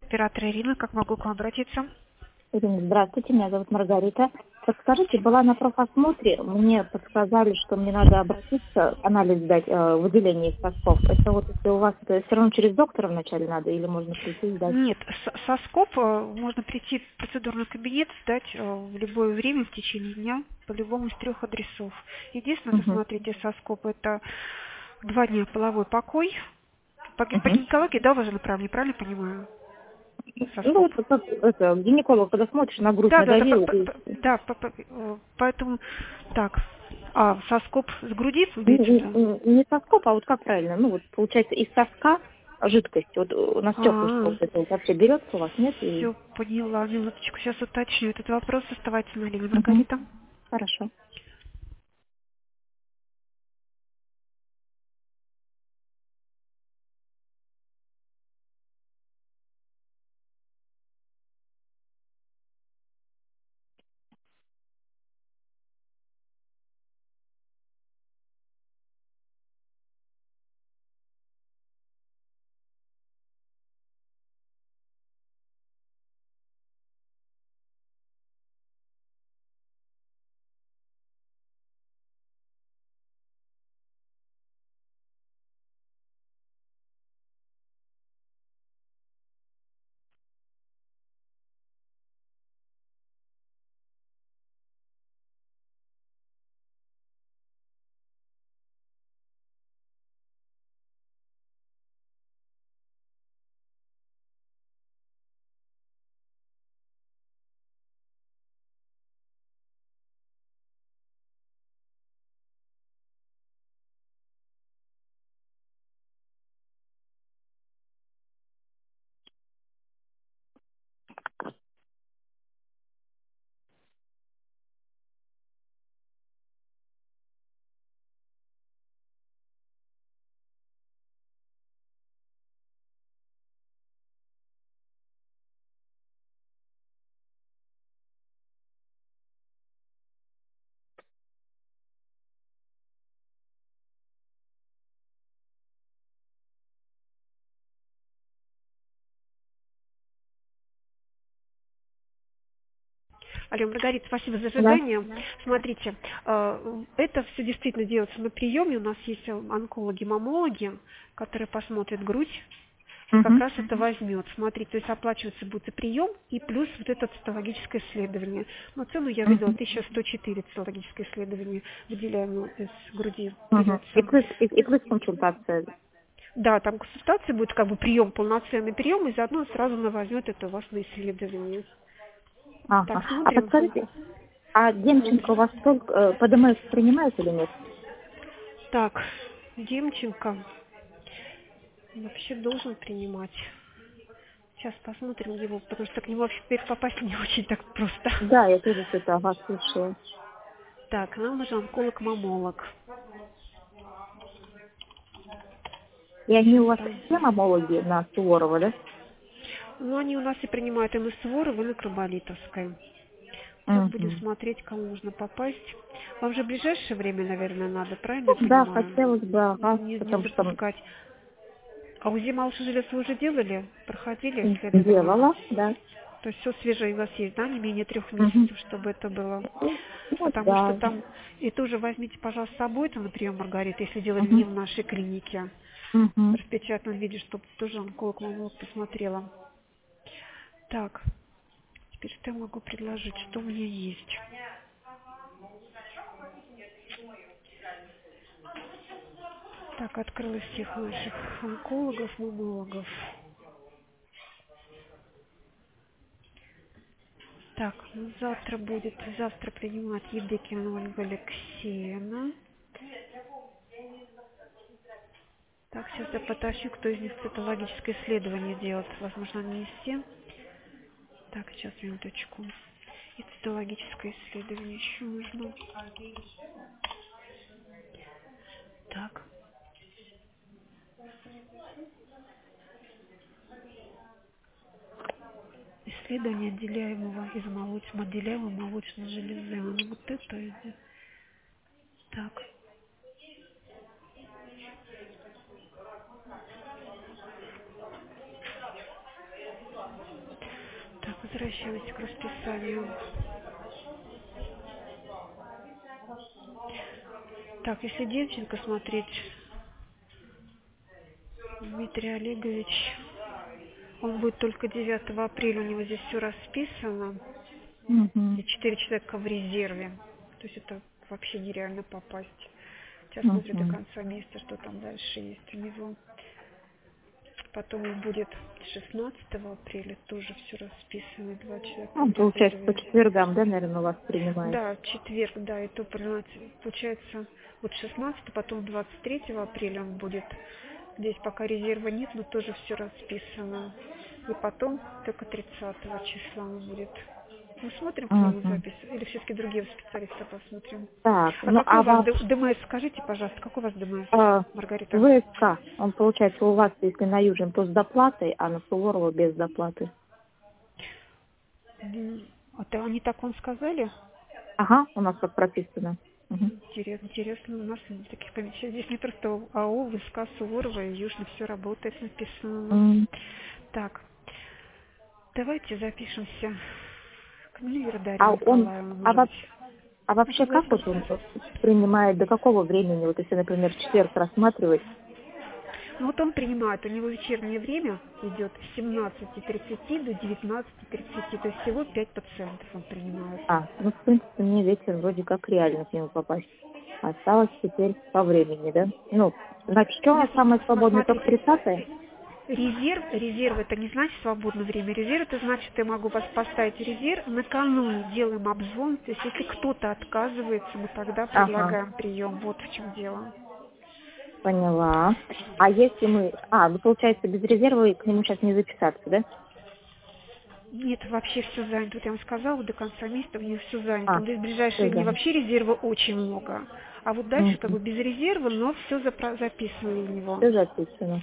Оператор Ирина, как могу к вам обратиться? Ирина, здравствуйте, меня зовут Маргарита. Подскажите, была на профосмотре, мне подсказали, что мне надо обратиться, анализ сдать, выделение из сосков. Это вот если у вас это все равно через доктора вначале надо, или можно прийти и сдать? Нет, соскоп можно прийти в процедурный кабинет, сдать в любое время в течение дня по любому из 3 адресов. Единственное, Угу. посмотрите, соскоп это 2 дня половой покой. По Угу. гинекологии, да, ваше направление, правильно понимаю? Ну Соскоп. вот как это, гинеколог, когда смотришь на грудь, Да, да, да, надавил, и да, поэтому так. А соскоп с груди не, имеется в виду? не соскоп, а вот как правильно, ну вот получается из соска жидкость, вот у нас стеклышко вот это вот вообще берется у вас, нет? И... Все, поняла. Минуточку, сейчас уточню этот вопрос. Оставайтесь на линии, Угу. Маргарита. Хорошо. Алло, Маргарита, спасибо за Да. ожидание. Смотрите, это все действительно делается на приеме. У нас есть онкологи-мамологи, которые посмотрят грудь и как Угу. раз это возьмет. Смотрите, то есть оплачивается будет и прием, и плюс вот это цитологическое исследование. Но цену я видела Угу. 1104 цитологическое исследование, выделяемое из груди Угу. берется. И плюс консультация. Да, там консультация будет как бы прием, полноценный прием, и заодно сразу она возьмет это у вас на исследование. Так, Ага. А смотрим. подскажите, а Демченко у вас только ПДМС принимает или нет? Так, Демченко вообще должен принимать. Сейчас посмотрим его, потому что к нему вообще теперь попасть не очень так просто. Да, я тоже что-то о вас слышала. Так, нам нужен онколог-мамолог. И они Сейчас у вас там. все мамологи на Суворова, да? Ну, они у нас и принимают и на Суворова, и на Краболитовской. Так, будем Угу. смотреть, кому нужно попасть. Вам же в ближайшее время, наверное, надо, правильно Ну, я да, понимаю? хотелось бы, ага, Не потому что запускать. А УЗИ малышей желез вы уже делали? Проходили исследование? делала, да. То есть все свежее у вас есть, да, не менее 3 Угу. месяцев, чтобы это было. Ну, Потому что да. там, и тоже возьмите, пожалуйста, с собой это на прием, Маргарита, если делали не Угу. в нашей клинике, в Угу. распечатанном виде, чтобы тоже онколог посмотрела. Так, теперь что я могу предложить, что у меня есть? Так, открылась всех наших онкологов, мамологов. Так, ну, завтра принимает Евдокина Ольга Алексеевна. Так, сейчас я потащу, кто из них цитологическое исследование делает. Возможно, они не все. Так, сейчас, минуточку. И цитологическое исследование еще нужно. Так, исследование отделяемого из отделяемой молочной железы. Ну, вот это иди. Так, Возвращаемся к расписанию. Так, если Демченко смотреть, Дмитрий Олегович, он будет только 9 апреля, у него здесь все расписано. Угу. И 4 человека в резерве. То есть это вообще нереально попасть. Сейчас смотрю до Угу. конца месяца, что там дальше есть у него. Потом будет 16 апреля, тоже все расписано, 2 человека в Получается, по резерве. четвергам, да, наверное, у вас принимают? Да, четверг, да, и то получается вот 16, потом 23 апреля он будет. Здесь пока резерва нет, но тоже все расписано. И потом только 30 числа он будет. Мы смотрим к нему Угу. запись или все-таки другие специалисты посмотрим? Так, А ну какой а у вас вас ДМС, скажите, пожалуйста, какой у вас ДМС, Маргарита? ВСК, он получается у вас, если на Южном, то с доплатой, а на Суворова без доплаты. Это они так вам сказали? Ага, у нас так прописано. Угу. Интересно, у нас нет таких помещений. Здесь не просто АО, ВСК, Суворова и Южно все работает, написано у нас. Так, давайте запишемся к Миллере Дарье А он, Николаевне, а, может во- быть. а Ну, вообще как согласен. вот он принимает, до какого времени, вот если, например, в четверг рассматривать? Ну вот он принимает, у него вечернее время идет с 17:30 до 19:30, то есть всего 5 пациентов он принимает. Ну, в принципе, мне вечер вроде как реально к нему попасть. Осталось теперь по времени, да? Ну, значит, что у нас Нет, самое свободное, только смотрите, 30-е? резерв это не значит свободное время. Резерв это значит, я могу вас поставить в резерв, накануне делаем обзвон, то есть если кто-то отказывается, мы тогда Ага, предлагаем прием. Вот в чем дело. поняла. А если мы... ну, получается, без резерва к нему сейчас не записаться, да? Нет, вообще все занято. Вот я вам сказала, до конца месяца у них все занято. Вот здесь в Всё, ближайшие дни да. вообще резерва очень много. А вот дальше как Угу. бы без резерва, но все записано у него. Все записано.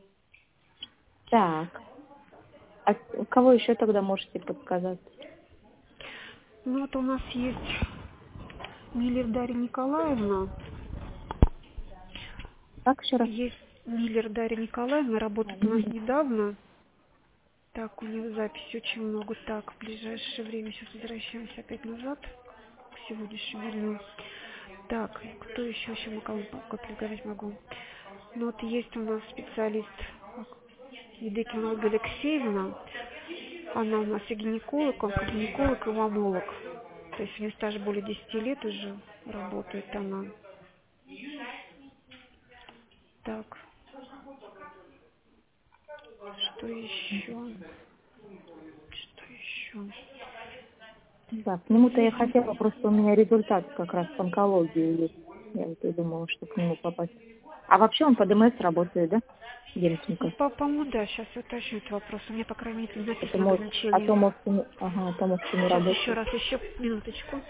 Так. А кого еще тогда можете подсказать? Ну вот у нас есть Миллер Дарья Николаевна. Так, еще раз. Есть Миллер Дарья Николаевна, работает у нас недавно. Так, у нее записи очень много. Так, в ближайшее время сейчас возвращаемся опять назад к сегодняшнему дню. Так, кто еще мы как говорить могу? Ну вот есть у нас специалист Едыкина Ольга Алексеевна. Она у нас и гинеколог, онкогинеколог, и мамолог. То есть у нее стаж более 10 лет уже работает она. Так, что еще? Что еще? Да, к Ну, нему-то я есть хотела, просто у меня результат как раз по онкологии есть. Я вот и думала, что к нему попасть. А вообще он по ДМС работает, да? ну, Демченко. по-моему, да, сейчас уточню этот вопрос. У меня, по крайней мере, не Это написано может, а ограничений. то может, а то может и не Сейчас еще работает. раз, еще минуточку.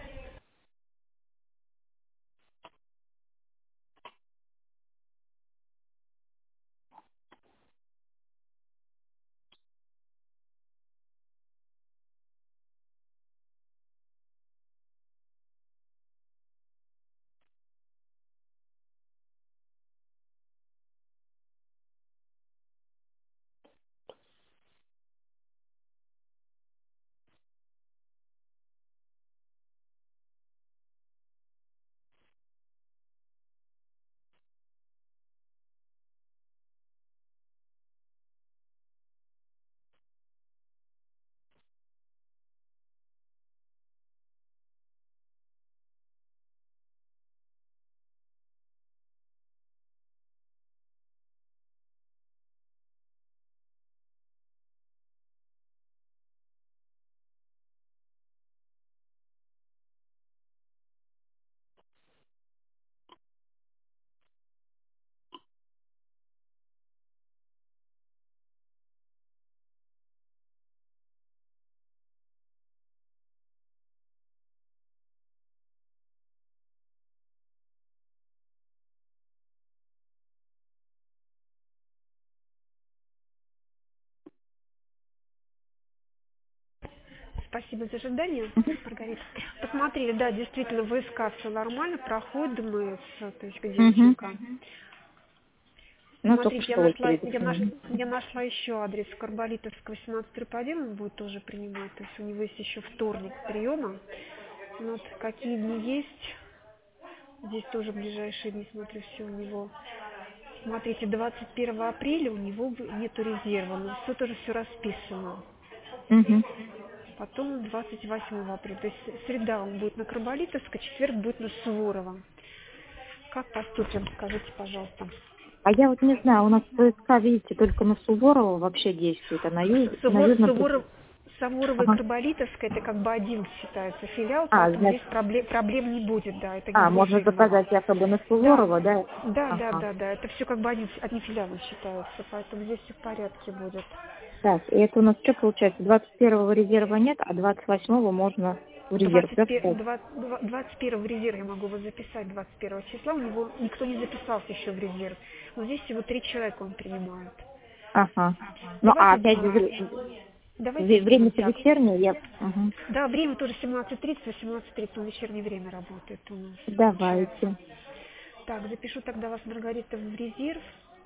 Спасибо за ожидание, Маргарита. Посмотрели, да, действительно, в ВСК все нормально, проходит ДМС, то есть Угу. Демченко. Ну, только Смотрите, что очередь. я нашла еще адрес Карболитовского 18-1, он будет тоже принимать. То есть у него есть еще вторник приема. Вот какие дни есть. Здесь тоже в ближайшие дни, смотрю, все у него. Смотрите, 21 апреля у него нету резерва, но все тоже все расписано. Угу. Потом 28 апреля, то есть среда он будет на Карболитовской, четверг будет на Суворова. Как поступим, скажите, пожалуйста. А я вот не знаю, у нас ПСК, видите, только на Суворова вообще действует, а на Южном... Суворова и Ага. Карболитовская, это как бы один считается филиал, А, поэтому значит, здесь проблем не будет, да, это можно недвижимо. заказать якобы на Да, Суворова, да? Ага. да, это все как бы одни филиалы считаются, поэтому здесь все в порядке будет. Так, и это у нас что получается? 21-го резерва нет, а 28-го можно в резерв, да, встать? 21 в резерв я могу его записать 21 числа, у него никто не записался еще в резерв, но здесь всего 3 человека он принимает. Ага. Ну, а Давайте опять же, давайте сделаем время-то так. вечернее, я... Угу. Да, время тоже 17:30, 18:30, он вечернее время работает у нас, получается. Давайте. Так, запишу тогда вас, Маргарита, в резерв.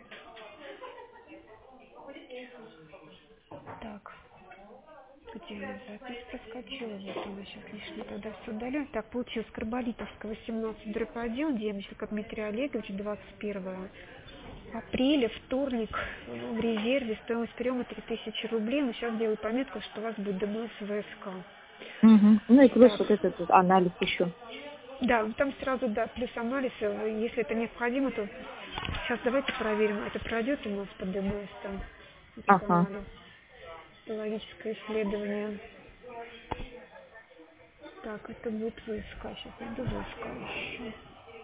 Так, где я запись проскочила? Вот она сейчас лишнее тогда все удалю. Так, получилось Карболитовского 18/1, Демченко Дмитрий Олегович, 21 апреля, вторник, в резерве, стоимость приема 3000 рублей. Но сейчас делаю пометку, что у вас будет ДМС ВСК. Угу. Ну и плюс Так, вот этот вот анализ еще. да, там сразу, да, плюс анализ, если это необходимо, то сейчас давайте проверим, это пройдет у нас по ДМС, там, этот Ага. анализ, логическое исследование. Так, это будет ВСК, сейчас найду ВСК еще.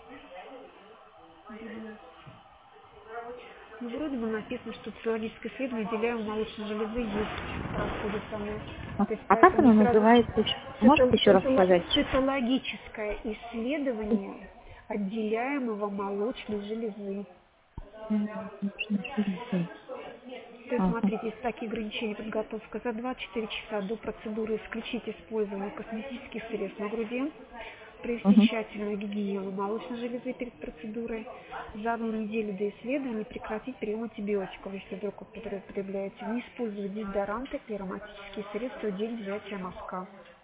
Ну, вроде бы написано, что цитологическое исследование отделяемой молочной железы есть, проходит оно. То есть А как поэтому оно сразу называется еще? Можете еще раз сказать? цитологическое исследование отделяемого молочной железы. То есть, Ага. смотрите, есть такие ограничения: подготовка за 24 часа до процедуры исключить использование косметических средств на груди, провести Угу. тщательную гигиену молочной железы перед процедурой, за 1 неделю до исследования прекратить прием антибиотиков, если вдруг вы употребляете, не использовать дезодоранты и ароматические средства в день взятия мазка.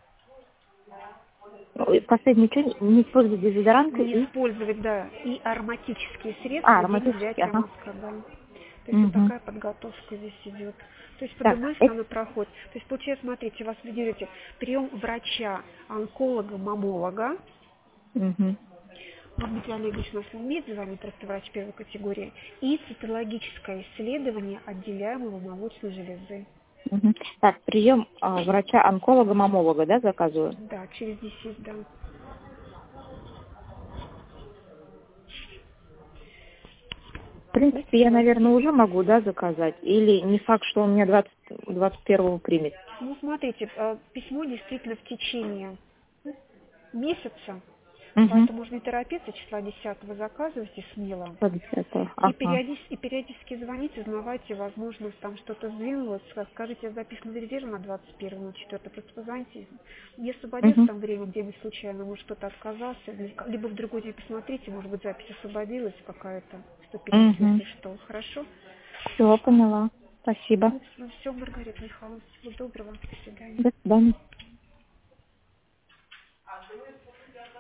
Ой, последний что? Не использовать дезодоранты Не и... использовать, да, и ароматические А, средства в день ароматические, взятия ага. мазка, да. То есть вот Угу. такая подготовка здесь идет. То есть по Так, ДМС это... она проходит. То есть получается, смотрите, у вас вы делаете прием врача, онколога, мамолога. Угу. Дмитрий Олегович у нас не имеет звания, просто врач первой категории. И цитологическое исследование отделяемого молочной железы. Угу. Так, прием врача-онколога-мамолога, да, заказываю? Да, через 10, да. В принципе, я, Есть. наверное, уже могу, да, заказать? Или не факт, что он меня 21-го примет? Ну, смотрите, письмо действительно в течение месяца, Угу. поэтому можно не торопиться, числа 10 заказывайте смело. 110-го, И ага. периодически звоните, узнавайте, возможно, там что-то сдвинулось. Скажите, я записана в резерв на 21 на 4, просто позвоните. Не освободится Угу. там время, где-нибудь случайно, может, кто-то отказался, либо в другой день посмотрите, может быть, запись освободилась какая-то, что перенесли, Угу. если что. Хорошо? Все, поняла. Спасибо. Ну, все, Маргарита Михайловна, всего доброго, до свидания. До свидания.